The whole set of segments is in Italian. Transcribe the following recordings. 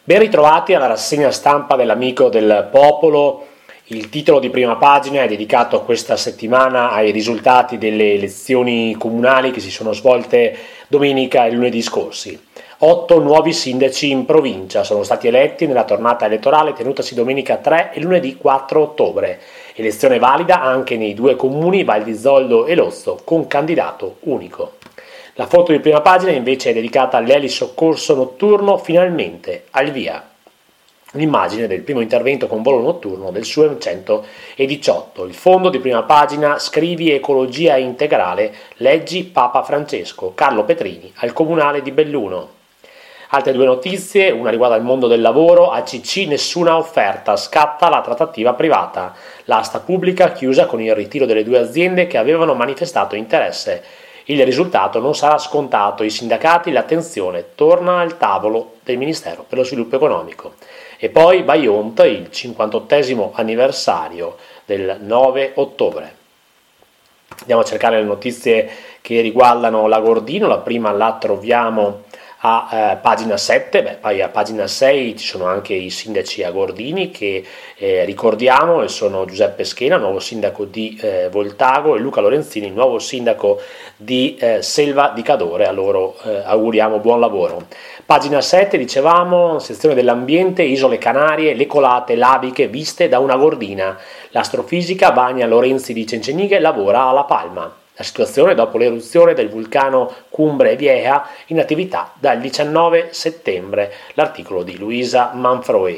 Ben ritrovati alla rassegna stampa dell'Amico del Popolo. Il titolo di prima pagina è dedicato questa settimana ai risultati delle elezioni comunali che si sono svolte domenica e lunedì scorsi. 8 nuovi sindaci in provincia sono stati eletti nella tornata elettorale tenutasi domenica 3 e lunedì 4 ottobre. Elezione valida anche nei due comuni Val di Zoldo e Lozzo con candidato unico. La foto di prima pagina invece è dedicata all'elisoccorso notturno finalmente al via. L'immagine del primo intervento con volo notturno del SUEM 118. Il fondo di prima pagina: scrivi ecologia integrale, leggi Papa Francesco, Carlo Petrini al Comunale di Belluno. Altre due notizie, una riguarda il mondo del lavoro, ACC nessuna offerta, scatta la trattativa privata. L'asta pubblica chiusa con il ritiro delle due aziende che avevano manifestato interesse. Il risultato non sarà scontato, i sindacati, l'attenzione torna al tavolo del Ministero per lo Sviluppo Economico. E poi Vajont, il 58esimo anniversario del 9 ottobre. Andiamo a cercare le notizie che riguardano l'Agordino, la prima la troviamo a pagina 7, poi a pagina 6 ci sono anche i sindaci agordini che ricordiamo, e sono Giuseppe Schena, nuovo sindaco di Voltago, e Luca Lorenzini, nuovo sindaco di Selva di Cadore. A loro auguriamo buon lavoro. Pagina 7, dicevamo, sezione dell'ambiente, Isole Canarie, le colate laviche viste da una gordina. L'astrofisica Vania Lorenzi di Cencenighe lavora alla Palma. La situazione dopo l'eruzione del vulcano Cumbre Vieja in attività dal 19 settembre, l'articolo di Luisa Manfroi.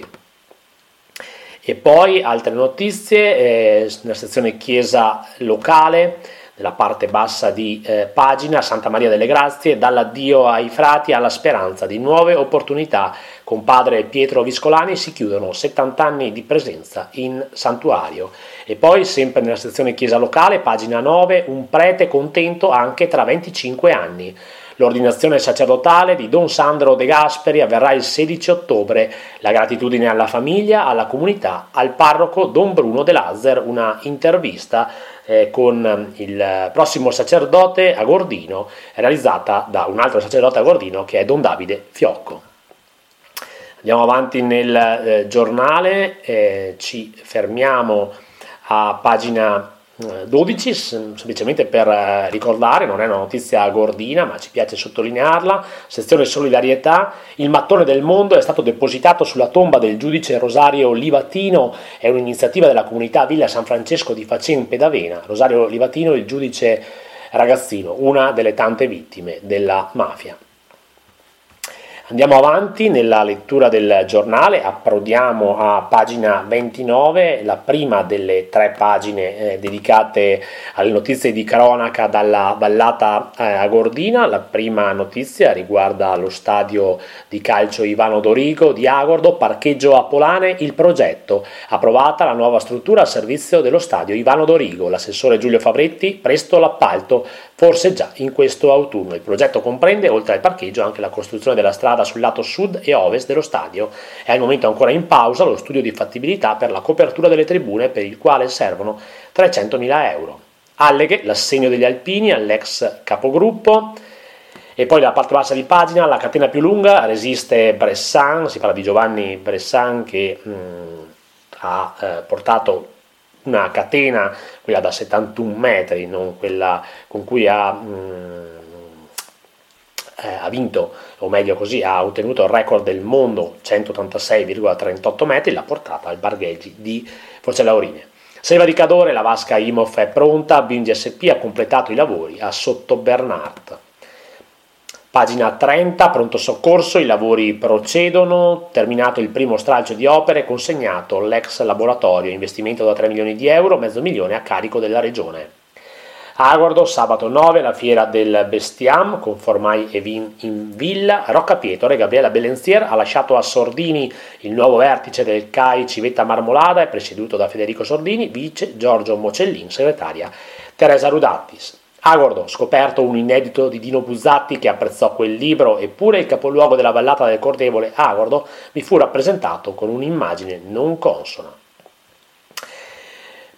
E poi altre notizie, nella sezione chiesa locale, nella parte bassa di pagina, Santa Maria delle Grazie, dall'addio ai frati alla speranza di nuove opportunità. Con padre Pietro Viscolani si chiudono 70 anni di presenza in santuario. E poi, sempre nella sezione chiesa locale, pagina 9, un prete contento anche tra 25 anni. L'ordinazione sacerdotale di Don Sandro De Gasperi avverrà il 16 ottobre. La gratitudine alla famiglia, alla comunità, al parroco Don Bruno De Lazzer. Una intervista con il prossimo sacerdote agordino, realizzata da un altro sacerdote agordino che è Don Davide Fiocco. Andiamo avanti nel giornale, ci fermiamo a pagina 12, semplicemente per ricordare, non è una notizia gordina ma ci piace sottolinearla, sezione solidarietà, il mattone del mondo è stato depositato sulla tomba del giudice Rosario Livatino, è un'iniziativa della comunità Villa San Francesco di Facempe d'Avena. Rosario Livatino, il giudice ragazzino, una delle tante vittime della mafia. Andiamo avanti nella lettura del giornale, approdiamo a pagina 29, la prima delle 3 pagine dedicate alle notizie di cronaca dalla vallata agordina. La prima notizia riguarda lo stadio di calcio Ivano Dorigo di Agordo, parcheggio a Polane, il progetto, approvata la nuova struttura a servizio dello stadio Ivano Dorigo, l'assessore Giulio Favretti, presto l'appalto, forse già in questo autunno. Il progetto comprende, oltre al parcheggio, anche la costruzione della strada sul lato sud e ovest dello stadio. È al momento ancora in pausa lo studio di fattibilità per la copertura delle tribune, per il quale servono 300.000 euro. Alleghe, l'assegno degli alpini all'ex capogruppo. E poi la parte bassa di pagina, la catena più lunga, resiste Bressan, si parla di Giovanni Bressan che ha portato una catena, quella da 71 metri, non quella con cui ha vinto, o meglio così, ha ottenuto il record del mondo, 186,38 metri, l'ha portata al Bargheggi di Forcella-Aurine. Selva di Cadore, la vasca IMOF è pronta, Bindi SP ha completato i lavori a Sottobernard. Pagina 30, pronto soccorso, i lavori procedono, terminato il primo stralcio di opere, consegnato l'ex laboratorio, investimento da 3 milioni di euro, mezzo milione a carico della regione. Agordo, sabato 9, la fiera del Bestiam, con formai e vin in villa. Rocca Pietore, Gabriela Belenzier ha lasciato a Sordini il nuovo vertice del CAI Civetta Marmolada, è presieduto da Federico Sordini, vice Giorgio Mocellin, segretaria Teresa Rudattis. Agordo, scoperto un inedito di Dino Buzzatti che apprezzò quel libro, eppure il capoluogo della vallata del Cordevole, Agordo, mi fu rappresentato con un'immagine non consona.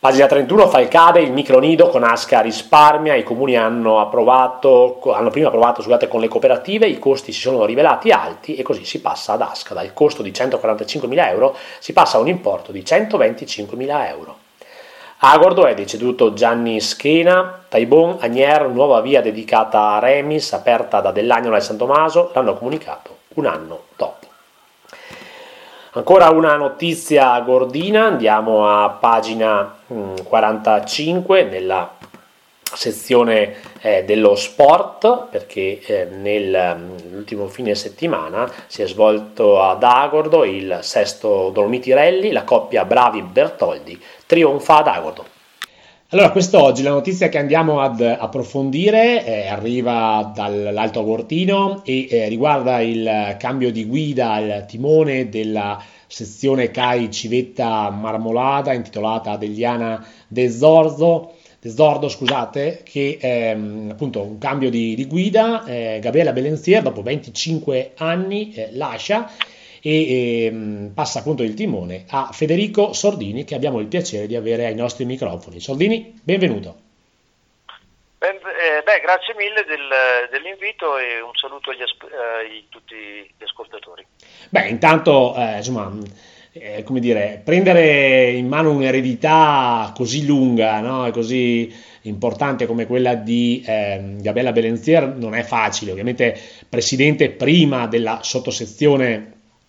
Pagina 31, Falcade, il micronido con Asca risparmia, i comuni hanno prima approvato con le cooperative, i costi si sono rivelati alti e così si passa ad Asca, dal costo di 145.000 euro si passa a un importo di 125.000 euro. A Agordo è deceduto Gianni Schena, Taibon, Agnier, nuova via dedicata a Remis, aperta da Dell'Agnolo e San Tommaso, l'hanno comunicato un anno dopo. Ancora una notizia gordina, andiamo a pagina 45 nella sezione dello sport, perché nell'ultimo fine settimana si è svolto ad Agordo il sesto Dolomiti Rally, la coppia Bravi-Bertoldi trionfa ad Agordo. Allora, quest'oggi la notizia che andiamo ad approfondire arriva dall'Alto Agortino e riguarda il cambio di guida al timone della sezione CAI Civetta Marmolada intitolata Adelliana Desordo, scusate, che appunto un cambio di guida. Gabriella Belenzier dopo 25 anni lascia e passa appunto il timone a Federico Sordini, che abbiamo il piacere di avere ai nostri microfoni. Sordini, benvenuto. Grazie mille dell'invito e un saluto a tutti gli ascoltatori. Intanto, come dire, prendere in mano un'eredità così lunga, no? E così importante come quella di Gabriella Belenzier non è facile. Ovviamente presidente prima della sottosezione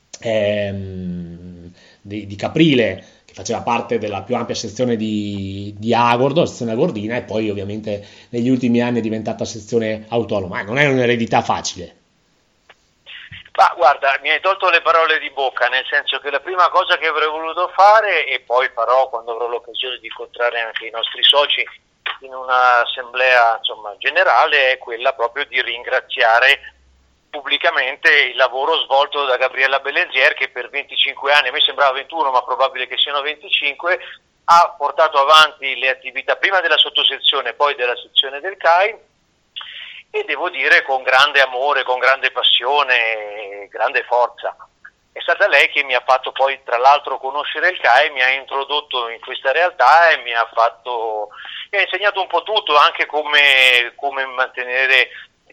di Caprile, che faceva parte della più ampia sezione di Agordo, la sezione agordina, e poi ovviamente negli ultimi anni è diventata sezione autonoma. Non è un'eredità facile. Ma guarda, mi hai tolto le parole di bocca, nel senso che la prima cosa che avrei voluto fare, e poi farò quando avrò l'occasione di incontrare anche i nostri soci in un'assemblea generale, è quella proprio di ringraziare pubblicamente il lavoro svolto da Gabriella Belenzier, che per 25 anni, a me sembrava 21 ma probabile che siano 25, ha portato avanti le attività prima della sottosezione, poi della sezione del CAI, e devo dire con grande amore, con grande passione, grande forza. È stata lei che mi ha fatto poi tra l'altro conoscere il CAI, mi ha introdotto in questa realtà e mi ha insegnato un po' tutto, anche come mantenere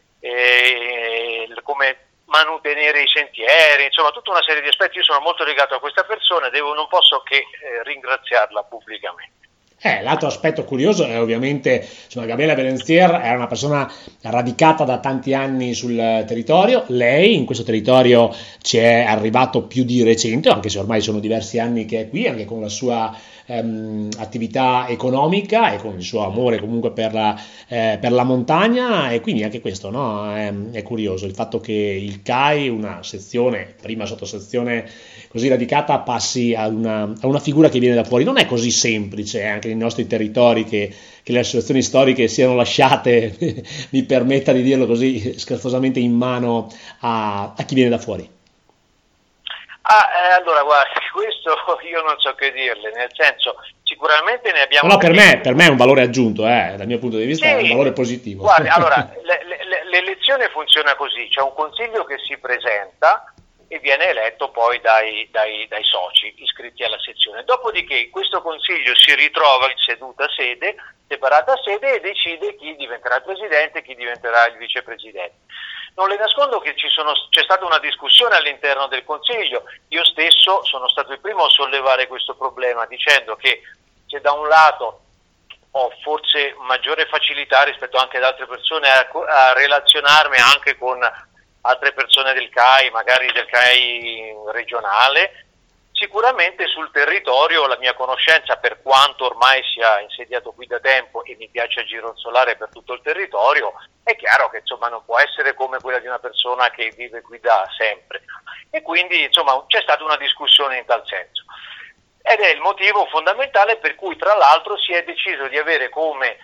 come manutenere i sentieri, insomma tutta una serie di aspetti. Io sono molto legato a questa persona e non posso che ringraziarla pubblicamente. L'altro aspetto curioso è ovviamente, Gabriella Belenzier era una persona radicata da tanti anni sul territorio. Lei in questo territorio ci è arrivato più di recente, anche se ormai sono diversi anni che è qui, anche con la sua attività economica e con il suo amore comunque per la montagna, e quindi anche questo, no? È curioso il fatto che il CAI, una sezione, prima sottosezione così radicata, passi a una figura che viene da fuori. Non è così semplice anche nei nostri territori che le associazioni storiche siano lasciate, mi permetta di dirlo così scherzosamente, in mano a chi viene da fuori. Allora guarda, questo io non so che dirle, nel senso, sicuramente ne abbiamo... No, per me è un valore aggiunto, dal mio punto di vista è un valore positivo. Guarda, allora, l'elezione funziona così, c'è un consiglio che si presenta e viene eletto poi dai soci iscritti alla sezione. Dopodiché questo consiglio si ritrova in separata sede, e decide chi diventerà il presidente e chi diventerà il vicepresidente. Non le nascondo che c'è stata una discussione all'interno del Consiglio. Io stesso sono stato il primo a sollevare questo problema, dicendo che se da un lato ho forse maggiore facilità rispetto anche ad altre persone a relazionarmi anche con altre persone del CAI, magari del CAI regionale, sicuramente sul territorio la mia conoscenza, per quanto ormai sia insediato qui da tempo e mi piace gironzolare per tutto il territorio, è chiaro che non può essere come quella di una persona che vive qui da sempre, e quindi c'è stata una discussione in tal senso, ed è il motivo fondamentale per cui tra l'altro si è deciso di avere come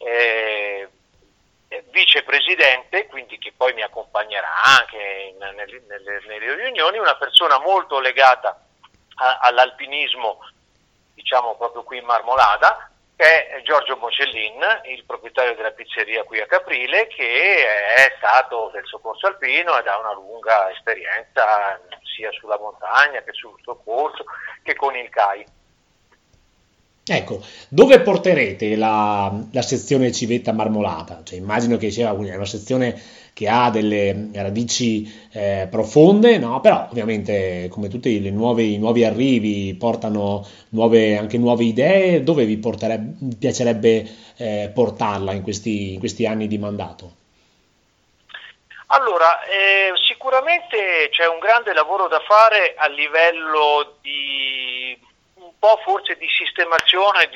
vicepresidente, quindi che poi mi accompagnerà anche nelle riunioni, una persona molto legata all'alpinismo, proprio qui in Marmolada, che è Giorgio Mocellin, il proprietario della pizzeria qui a Caprile, che è stato del soccorso alpino ed ha una lunga esperienza sia sulla montagna che sul soccorso che con il CAI. Ecco, dove porterete la sezione civetta marmolata? Cioè, immagino che sia una sezione che ha delle radici profonde, no? Però ovviamente come tutti i nuovi arrivi portano anche nuove idee. Dove vi piacerebbe portarla in questi anni di mandato? Allora, sicuramente c'è un grande lavoro da fare a livello di un po' forse di sistemazione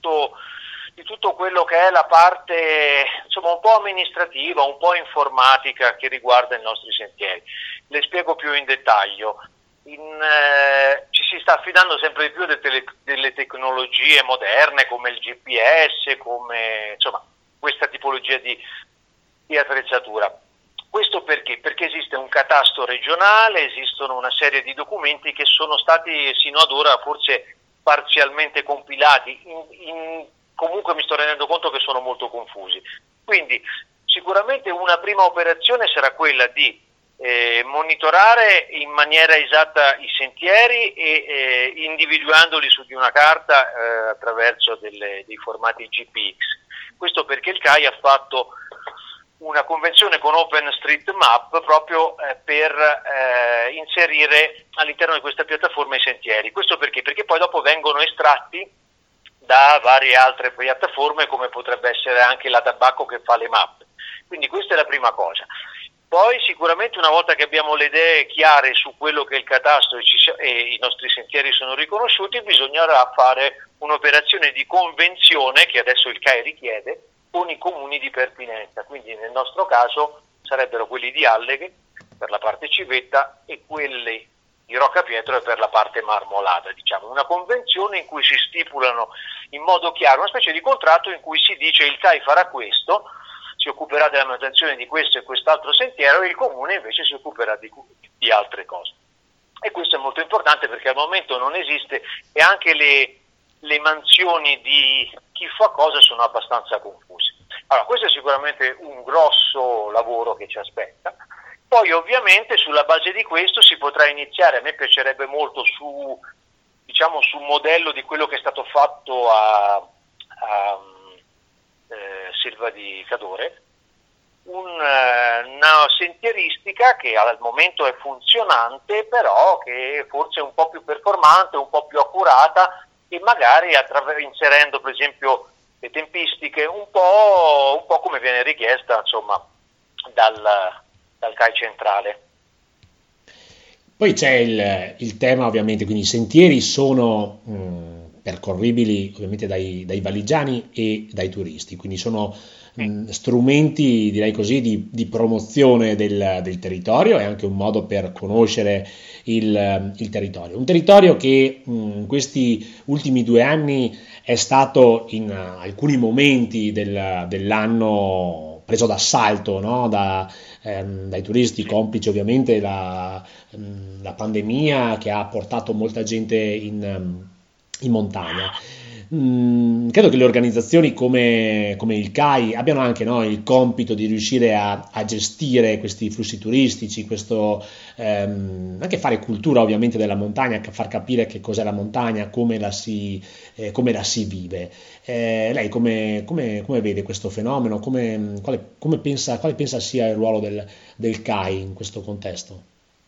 di tutto quello che è la parte, insomma, un po' amministrativa, un po' informatica che riguarda i nostri sentieri. Le spiego più in dettaglio. Ci si sta affidando sempre di più delle tecnologie moderne come il GPS, come insomma questa tipologia di attrezzatura. Questo perché? Perché esiste un catasto regionale, esistono una serie di documenti che sono stati sino ad ora forse parzialmente compilati, comunque mi sto rendendo conto che sono molto confusi. Quindi sicuramente una prima operazione sarà quella di monitorare in maniera esatta i sentieri e individuandoli su di una carta attraverso dei formati GPX. Questo perché il CAI ha fatto una convenzione con OpenStreetMap proprio per inserire all'interno di questa piattaforma i sentieri. Questo perché? Perché poi dopo vengono estratti da varie altre piattaforme come potrebbe essere anche la Tabacco che fa le mappe. Quindi questa è la prima cosa. Poi sicuramente una volta che abbiamo le idee chiare su quello che è il catasto e i nostri sentieri sono riconosciuti, bisognerà fare un'operazione di convenzione che adesso il CAI richiede con i comuni di pertinenza, quindi nel nostro caso sarebbero quelli di Alleghe per la parte civetta e quelli di Roccapietro per la parte marmolata, diciamo, una convenzione in cui si stipulano in modo chiaro una specie di contratto in cui si dice il CAI farà questo, si occuperà della manutenzione di questo e quest'altro sentiero e il comune invece si occuperà di altre cose. E questo è molto importante perché al momento non esiste e anche le mansioni di chi fa cosa sono abbastanza confuse. Allora, questo è sicuramente un grosso lavoro che ci aspetta. Poi ovviamente sulla base di questo si potrà iniziare, a me piacerebbe molto sul modello di quello che è stato fatto a Selva di Cadore, una sentieristica che al momento è funzionante, però che forse è un po' più performante, un po' più accurata e magari inserendo per esempio le tempistiche un po' come viene richiesta insomma dal CAI centrale. Poi c'è il tema ovviamente, quindi i sentieri sono percorribili ovviamente dai valigiani e dai turisti, quindi sono strumenti, direi così, di promozione del territorio e anche un modo per conoscere il territorio. Un territorio che in questi ultimi 2 anni è stato in alcuni momenti dell'anno preso d'assalto, no? Dai turisti, complice ovviamente la pandemia che ha portato molta gente in montagna. Credo che le organizzazioni come il CAI abbiano anche, no, il compito di riuscire a gestire questi flussi turistici, anche fare cultura ovviamente della montagna, far capire che cos'è la montagna, come la si vive. Lei come vede questo fenomeno? Quale pensa sia il ruolo del CAI in questo contesto?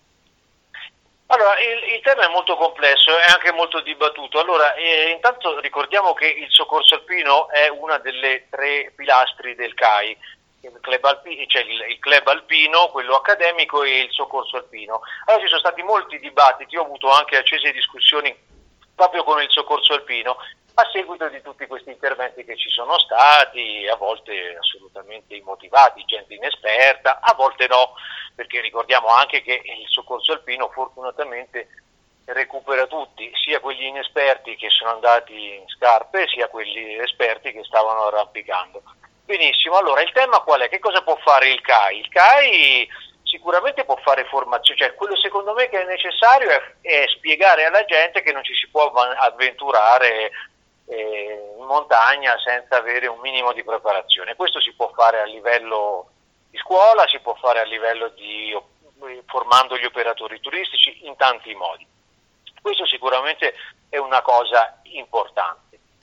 Allora, il tema è molto complesso e anche molto dibattuto. Allora, intanto ricordiamo che il soccorso alpino è una delle 3 pilastri del CAI, il club alpino, quello accademico e il soccorso alpino. Allora ci sono stati molti dibattiti, io ho avuto anche accese discussioni proprio con il soccorso alpino, a seguito di tutti questi interventi che ci sono stati, a volte assolutamente immotivati, gente inesperta, a volte no, perché ricordiamo anche che il soccorso alpino fortunatamente recupera tutti, sia quegli inesperti che sono andati in scarpe, sia quelli esperti che stavano arrampicando. Benissimo, allora il tema qual è? Che cosa può fare il CAI? Il CAI sicuramente può fare formazione, cioè quello secondo me che è necessario è spiegare alla gente che non ci si può avventurare in montagna senza avere un minimo di preparazione. Questo si può fare a livello di scuola, si può fare a livello formando gli operatori turistici in tanti modi. Questo sicuramente è una cosa importante.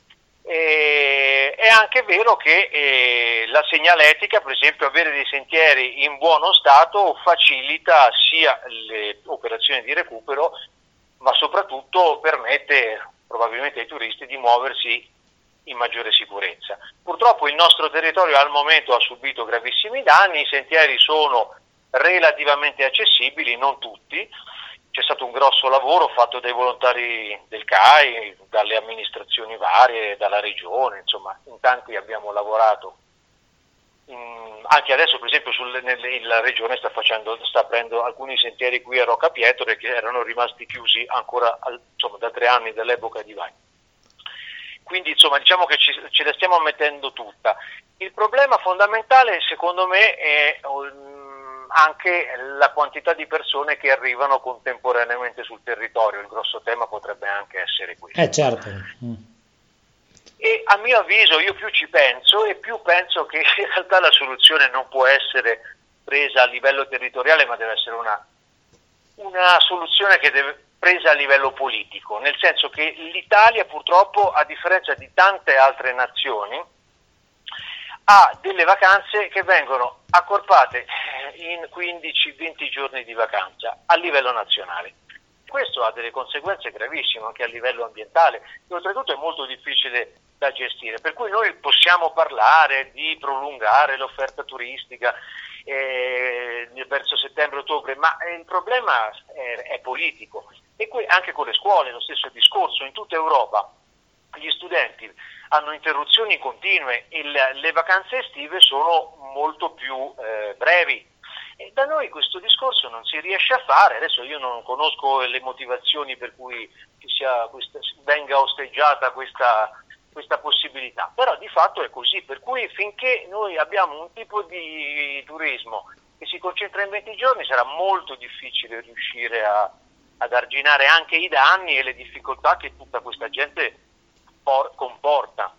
È anche vero che la segnaletica, per esempio, avere dei sentieri in buono stato facilita sia le operazioni di recupero, ma soprattutto permette probabilmente ai turisti di muoversi in maggiore sicurezza. Purtroppo il nostro territorio al momento ha subito gravissimi danni, i sentieri sono relativamente accessibili, non tutti. C'è stato un grosso lavoro fatto dai volontari del CAI, dalle amministrazioni varie, dalla regione, insomma, in tanti abbiamo lavorato. Anche adesso, per esempio, la regione sta aprendo alcuni sentieri qui a Rocca Pietore che erano rimasti chiusi ancora da 3 anni dall'epoca di Vai. Quindi insomma diciamo che ce la stiamo mettendo tutta. Il problema fondamentale secondo me è anche la quantità di persone che arrivano contemporaneamente sul territorio. Il grosso tema potrebbe anche essere questo. Certo. E a mio avviso io più ci penso e più penso che in realtà la soluzione non può essere presa a livello territoriale, ma deve essere una soluzione che deve presa a livello politico, nel senso che l'Italia purtroppo, a differenza di tante altre nazioni, ha delle vacanze che vengono accorpate in 15-20 giorni di vacanza a livello nazionale. Questo ha delle conseguenze gravissime anche a livello ambientale e oltretutto è molto difficile da gestire, per cui noi possiamo parlare di prolungare l'offerta turistica verso settembre-ottobre, ma il problema è politico. E anche con le scuole lo stesso discorso. In tutta Europa gli studenti hanno interruzioni continue e le vacanze estive sono molto più brevi. E da noi questo discorso non si riesce a fare. Adesso io non conosco le motivazioni per cui venga osteggiata questa possibilità, però di fatto è così, per cui finché noi abbiamo un tipo di turismo che si concentra in 20 giorni sarà molto difficile riuscire ad arginare anche i danni e le difficoltà che tutta questa gente comporta.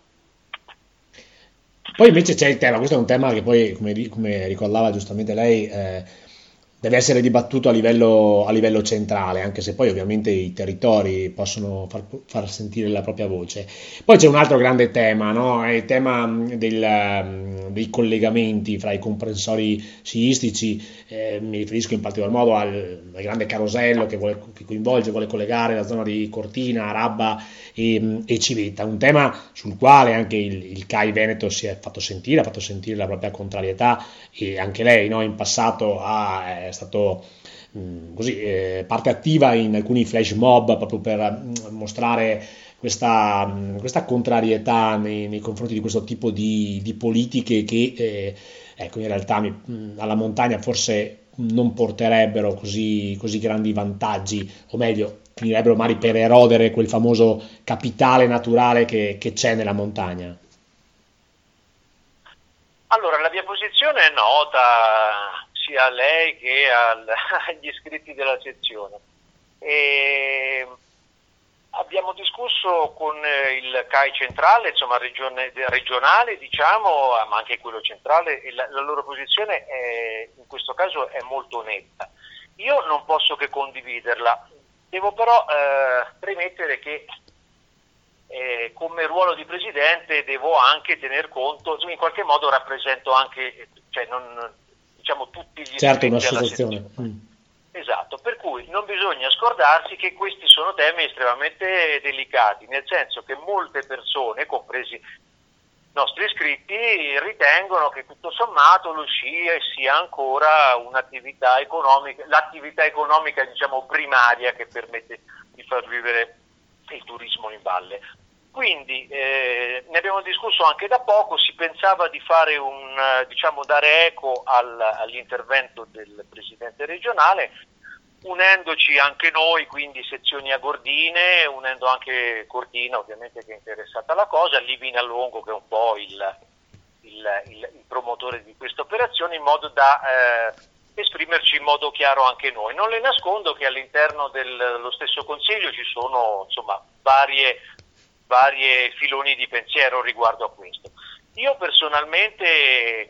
Poi invece c'è il tema, questo è un tema che poi, come ricordava giustamente lei, deve essere dibattuto a livello centrale, anche se poi ovviamente i territori possono far sentire la propria voce. Poi c'è un altro grande tema, no? È il tema dei collegamenti fra i comprensori sciistici. Mi riferisco in particolar modo al grande carosello che vuole collegare la zona di Cortina, Rabba e Civetta, un tema sul quale anche il CAI Veneto si è fatto sentire, ha fatto sentire la propria contrarietà, e anche lei, no, in passato è stato parte attiva in alcuni flash mob proprio per mostrare questa contrarietà nei confronti di questo tipo di politiche che ecco, in realtà alla montagna forse non porterebbero così grandi vantaggi, o meglio finirebbero magari per erodere quel famoso capitale naturale che c'è nella montagna. Allora, la mia posizione è nota sia a lei che agli iscritti della sezione. Abbiamo discusso con il CAI centrale, insomma regionale, diciamo, ma anche quello centrale, e la loro posizione in questo caso è molto netta. Io non posso che condividerla, devo però premettere che come ruolo di presidente devo anche tener conto, in qualche modo rappresento anche, diciamo tutti gli certo, iscritti alla un'associazione. Esatto, per cui non bisogna scordarsi che questi sono temi estremamente delicati, nel senso che molte persone, compresi i nostri iscritti, ritengono che tutto sommato lo sci sia ancora un'attività economica, l'attività economica diciamo primaria che permette di far vivere il turismo in valle. Quindi ne abbiamo discusso anche da poco, si pensava di fare dare eco all'intervento del presidente regionale, unendoci anche noi, quindi sezioni agordine, unendo anche Cortina ovviamente che è interessata alla cosa, Livinallongo che è un po' il promotore di questa operazione, in modo da esprimerci in modo chiaro anche noi. Non le nascondo che all'interno dello stesso Consiglio ci sono insomma varie filoni di pensiero riguardo a questo. Io personalmente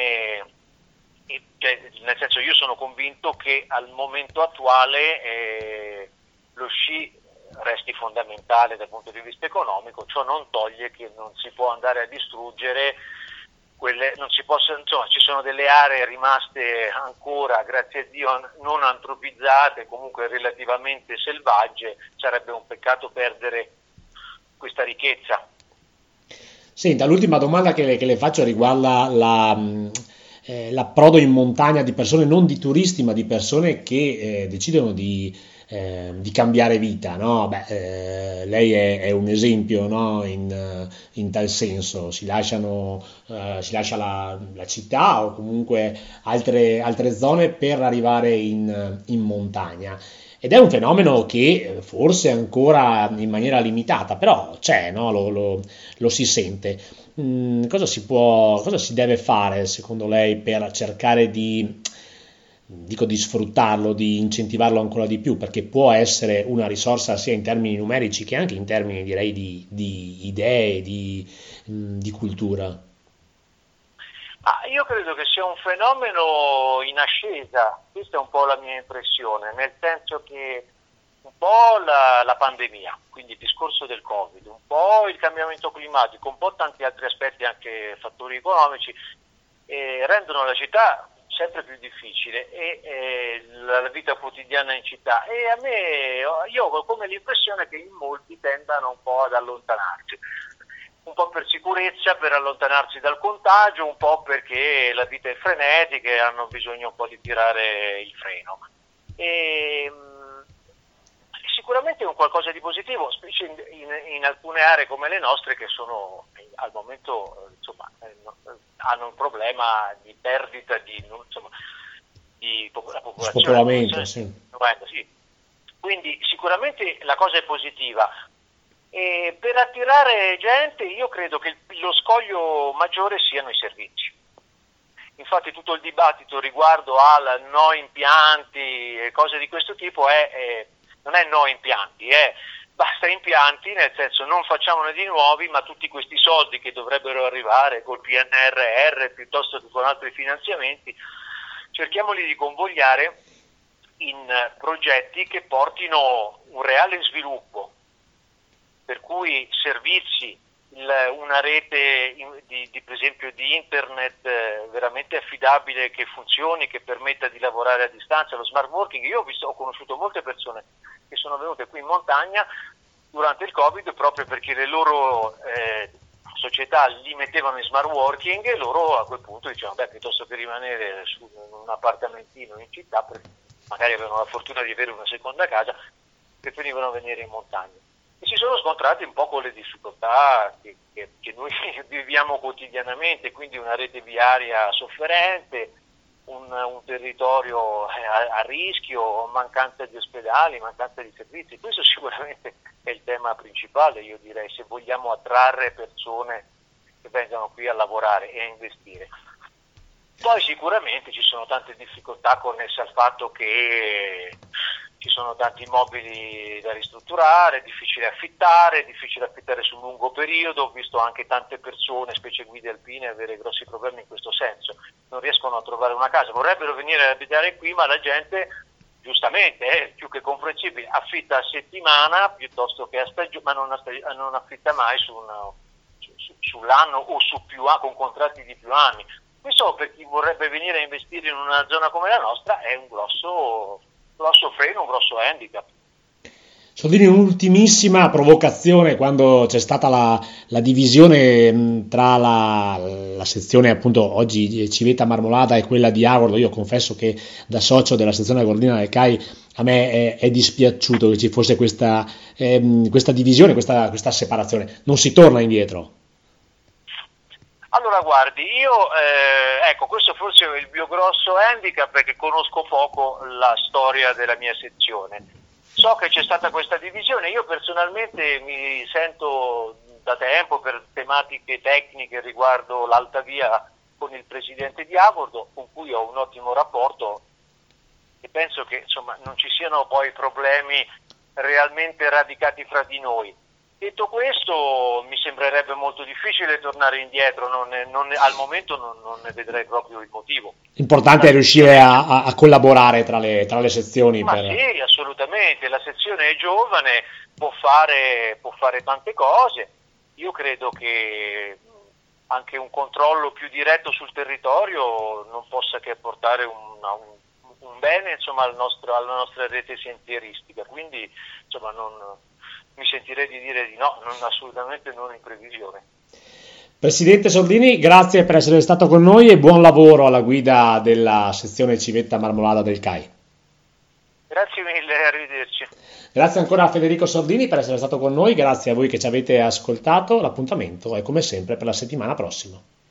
nel senso io sono convinto che al momento attuale lo sci resti fondamentale dal punto di vista economico. Ciò non toglie che non si può andare a distruggere non si possono, insomma, ci sono delle aree rimaste ancora, grazie a Dio, non antropizzate, comunque relativamente selvagge. Sarebbe un peccato perdere questa ricchezza. Senta, l'ultima domanda che le faccio riguarda l'approdo in montagna di persone, non di turisti, ma di persone che decidono di cambiare vita, no? Beh, lei è un esempio, no? In tal senso, si lascia la città o comunque altre zone per arrivare in montagna. Ed è un fenomeno che forse ancora in maniera limitata, però c'è, no? Lo si sente. Cosa si deve fare secondo lei per cercare di sfruttarlo, di incentivarlo ancora di più? Perché può essere una risorsa sia in termini numerici che anche in termini, direi, di idee, di cultura. Io credo che sia un fenomeno in ascesa, questa è un po' la mia impressione, nel senso che un po' la pandemia, quindi il discorso del Covid, un po' il cambiamento climatico, un po' tanti altri aspetti, anche fattori economici, rendono la città sempre più difficile e la vita quotidiana in città. E io ho come l'impressione che in molti tendano un po' ad allontanarsi. Un po' per sicurezza, per allontanarsi dal contagio, un po' perché la vita è frenetica e hanno bisogno un po' di tirare il freno. Sicuramente è un qualcosa di positivo, specie in alcune aree come le nostre che sono al momento hanno un problema di perdita di la Spopolamento, popolazione. sì. Sì. Quindi sicuramente la cosa è positiva. E per attirare gente io credo che lo scoglio maggiore siano i servizi. Infatti tutto il dibattito riguardo al no impianti e cose di questo tipo non è no impianti, basta impianti, nel senso non facciamone di nuovi, ma tutti questi soldi che dovrebbero arrivare col PNRR piuttosto che con altri finanziamenti, cerchiamoli di convogliare in progetti che portino un reale sviluppo. Per cui servizi, una rete per esempio di internet veramente affidabile, che funzioni, che permetta di lavorare a distanza, lo smart working. Io ho conosciuto molte persone che sono venute qui in montagna durante il Covid proprio perché le loro società li mettevano in smart working e loro a quel punto dicevano piuttosto che rimanere su un appartamentino in città, magari avevano la fortuna di avere una seconda casa, preferivano venire in montagna. E si sono scontrati un po' con le difficoltà che noi viviamo quotidianamente, quindi una rete viaria sofferente, un territorio a rischio, mancanza di ospedali, mancanza di servizi. Questo sicuramente è il tema principale, io direi, se vogliamo attrarre persone che vengano qui a lavorare e a investire. Poi sicuramente ci sono tante difficoltà connesse al fatto che ci sono tanti immobili da ristrutturare, è difficile affittare sul lungo periodo. Ho visto anche tante persone, specie guide alpine, avere grossi problemi in questo senso. Non riescono a trovare una casa, vorrebbero venire ad abitare qui, ma la gente, giustamente, è più che comprensibile, affitta a settimana piuttosto che a stagione, ma non affitta mai sull'anno o con contratti di più anni. Questo per chi vorrebbe venire a investire in una zona come la nostra è un grosso freno, un grosso handicap. Sottolineo un'ultimissima provocazione: quando c'è stata la divisione tra la sezione appunto oggi Civetta Marmolada e quella di Agordo. Io confesso che da socio della sezione Gordina del CAI a me è dispiaciuto che ci fosse questa divisione, questa separazione. Non si torna indietro. Allora guardi, io questo forse è il mio grosso handicap, perché conosco poco la storia della mia sezione. So che c'è stata questa divisione, io personalmente mi sento da tempo per tematiche tecniche riguardo l'Alta Via con il presidente di Agordo, con cui ho un ottimo rapporto e penso che non ci siano poi problemi realmente radicati fra di noi. Detto questo, mi sembrerebbe molto difficile tornare indietro, al momento non ne vedrei proprio il motivo. L'importante è riuscire a collaborare tra le sezioni. Ma sì, assolutamente, la sezione è giovane, può fare tante cose. Io credo che anche un controllo più diretto sul territorio non possa che portare un bene, insomma, alla nostra rete sentieristica, quindi insomma mi sentirei di dire di no, assolutamente non in previsione. Presidente Soldini, grazie per essere stato con noi e buon lavoro alla guida della sezione Civetta Marmolada del CAI. Grazie mille, arrivederci. Grazie ancora a Federico Soldini per essere stato con noi, grazie a voi che ci avete ascoltato, l'appuntamento è come sempre per la settimana prossima.